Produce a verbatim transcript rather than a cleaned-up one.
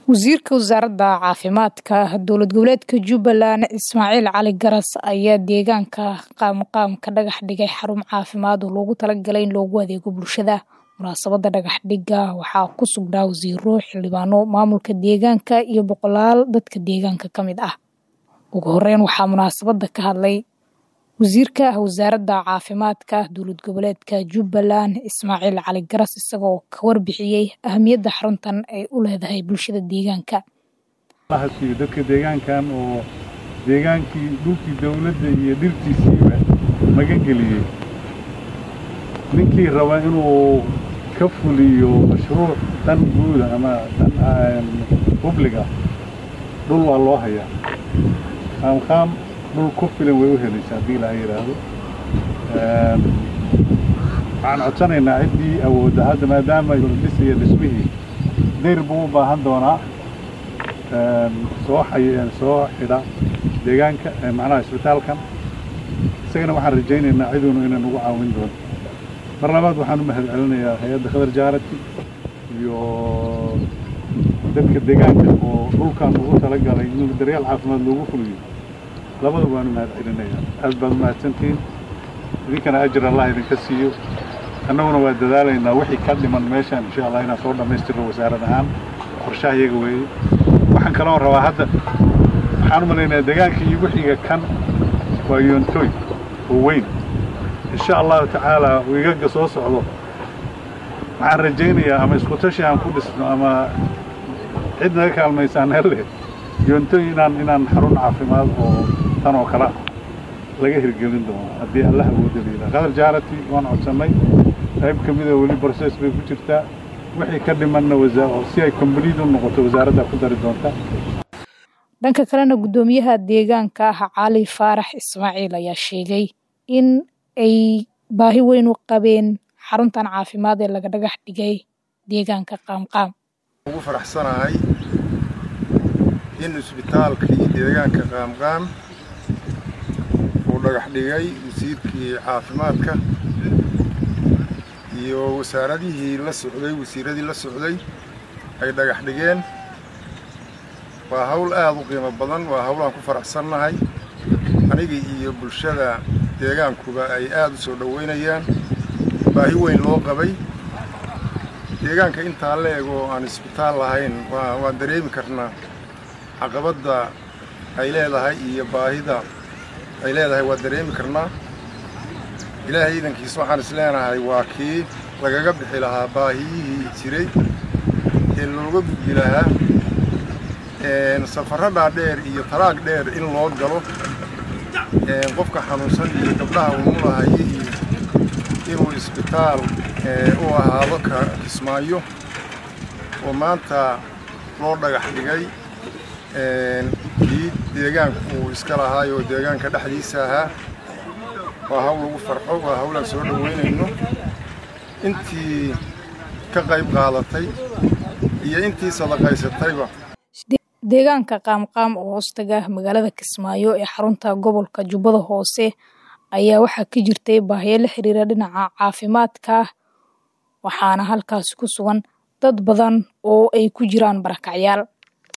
Wasiirka Wasaaradda Caafimaadka Dowlad Goboleedka Jubbaland Ismaaciil Cali Garas ayaa deegaanka qaam-qaam ka dhagax dhigay xarun caafimaad oo loogu talagalay in loogu adeego bulshada. Munaasabadda dhagax dhigga waxaa ku sugnaa wasiirro, xildhibaano, maamulka deegaanka iyo boqolaal dadka deegaanka ka mid ah. Ugu horreyn waxaa munaasabadda ka hadlay Wasiirka Wasaaradda Caafimaadka Dowlad Goboleedka Jubbaland Ismaaciil Cali Garas isagoo ka warbixiyay ahmiyadda xaruntan ay u leedahay bulshada deegaanka. Lahadkii dadka deegaankan oo deegaankii dhulkii dawladda iyo dhirtiisiiba magan geliyay. Ninkii raba inuu ka fuliyo mashruuc tan guud ama tan public ah dhul waa loo hayaa. Qaam-qaam dhul ku filan way u helaysaa haddii la yiraahdo. Waxaan codsanaynaa ciddii awoodda hadda maadaama dhisaya dhismihii dheer buu u baahan doonaa soo xayeen soo xidha deegaanka macnaha isbitaalkan isagana waxaan rajaynaynaa ciduuna inaan ugu caawin doono. mar labaad waxaan u mahadcelinayaa hay'adda Khadar Jaarati iyo dadka deegaanka oo dhulkan ugu talagalay in daryeel caafimaad loogu fuliyo. labada waan u mahadcelinayaa aad baad u mahadsantiin idinkana ajir Allah idinka siiyo annaguna waa dadaalaynaa wixii ka dhiman meeshan insha Allah inaan soo dhamaystiro wasaaradda ahaan qorshahayaga weeye. waxaan kaloo rabaa hadda waxaan u maleynayaa deegaanka iyo wixiga kan waa yoontoy oo weyn insha Allah ta'ala wiigaga soo socdo waxaan rajaynayaa ama isku tashi aan ku dhisno ama cid naga kaalmaysaan hele yoontoy inaan inaan xarun caafimaad oo tan oo kala laga hirgelin doono haddii Allah awoodo leeyahay. Khadar Jaarati waan codsanay qayb kamid ah wali process bay ku jirtaa wixii ka dhimanna wasaaradda si ay complete u noqoto wasaaradda ku dari doonta. Dhanka kalena gudoomiyaha deegaanka Cali Faarax Ismaaciil ayaa sheegay in ay baahi weyn u qabeen xaruntan caafimaad ee laga dhagax dhigay deegaanka qaam-qaam. ugu faraxsanahay in isbitaalkii deegaanka qaam-qaam uu dhagax dhigay wasiirkii caafimaadka iyo wasaaradihii la socday wasiiradii la socday ay dhagax dhigeen. waa hawl aad u qiimo badan, waa hawl aan ku faraxsanahay aniga iyo bulshada deegaankuba ay aad u soo dhaweynayaan. baahi weyn loo qabay deegaanka inta la eego aan isbitaal lahayn waa waan dareemi karnaa caqabadda ay leedahay iyo baahida ay leedahay waa dareemi karnaa. ilaahay idankiisa waxaan isleenahay waa kii lagaga bixi lahaa baahiyihii jiray ee looga gudbi lahaa safarada dheer iyo taraag dheer in loo galo qofka xanuunsan iyo gabdhaha umulahay inuu isbitaal u ahaado ka Kismaayo oo maanta loo dhagax dhigay kii deegaanku uu iska lahaay oo deegaanka dhexdiisa ahaa. waa hawl ugu farxo, waa hawl aan soo dhaweynayno intii ka qayb qaadatay iyo intii sadaqaysatayba. deegaanka qaam-qaam oo hoostaga magaalada Kismaayo ee xarunta gobolka Jubbada Hoose ayaa waxaa ka jirtay baahiyo la xiriira dhinaca caafimaadka waxaana halkaas ku sugan dad badan oo ay ku jiraan barakacyaal.